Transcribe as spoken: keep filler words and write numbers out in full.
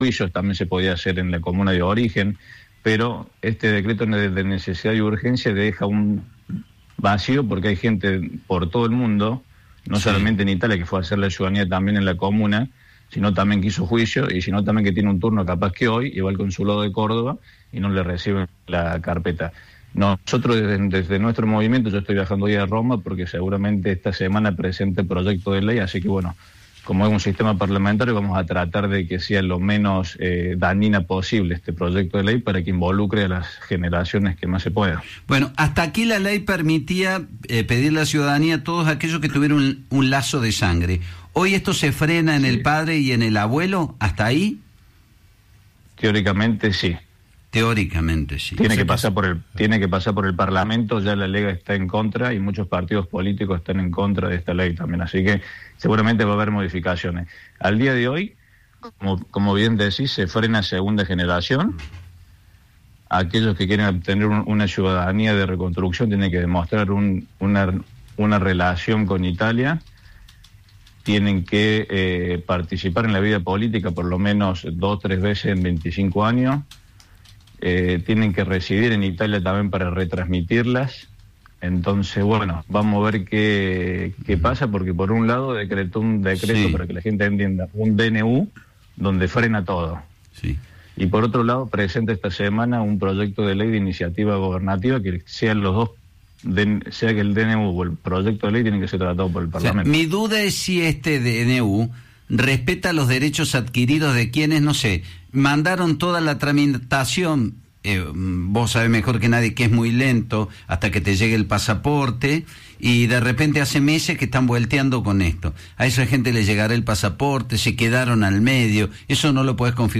juicios, también se podía hacer en la comuna de origen, pero este decreto de necesidad y urgencia deja un vacío porque hay gente por todo el mundo, no sí. solamente en Italia, que fue a hacer la ciudadanía también en la comuna, sino también que hizo juicio, y sino también que tiene un turno capaz que hoy, y va al consulado de Córdoba y no le reciben la carpeta. Nosotros desde, desde nuestro movimiento, yo estoy viajando hoy a Roma porque seguramente esta semana presente proyecto de ley, así que bueno, como es un sistema parlamentario, vamos a tratar de que sea lo menos eh, dañina posible este proyecto de ley para que involucre a las generaciones que más se pueda. Bueno, hasta aquí la ley permitía eh, pedir la ciudadanía a todos aquellos que tuvieron un, un lazo de sangre. ¿Hoy esto se frena en sí. el padre y en el abuelo? ¿Hasta ahí? Teóricamente sí. Teóricamente sí. Tiene que pasar por el tiene que pasar por el Parlamento, ya la Lega está en contra y muchos partidos políticos están en contra de esta ley también, así que seguramente va a haber modificaciones. Al día de hoy, como, como bien decís, se frena segunda generación. Aquellos que quieren obtener un, una ciudadanía de reconstrucción tienen que demostrar un, una, una relación con Italia, tienen que eh, participar en la vida política por lo menos dos o tres veces en veinticinco años. Eh, tienen que residir en Italia también para retransmitirlas. Entonces, bueno, vamos a ver qué, qué pasa, porque por un lado decretó un decreto, sí. para que la gente entienda, un D N U donde frena todo. Sí. Y por otro lado, presenta esta semana un proyecto de ley de iniciativa gobernativa que sean los dos, de, sea que el D N U o el proyecto de ley tienen que ser tratados por el Parlamento. O sea, mi duda es si este D N U respeta los derechos adquiridos de quienes, no sé, mandaron toda la tramitación, eh, vos sabés mejor que nadie que es muy lento hasta que te llegue el pasaporte, y de repente hace meses que están volteando con esto. A esa gente le llegará el pasaporte, se quedaron al medio, eso no lo podés confirmar.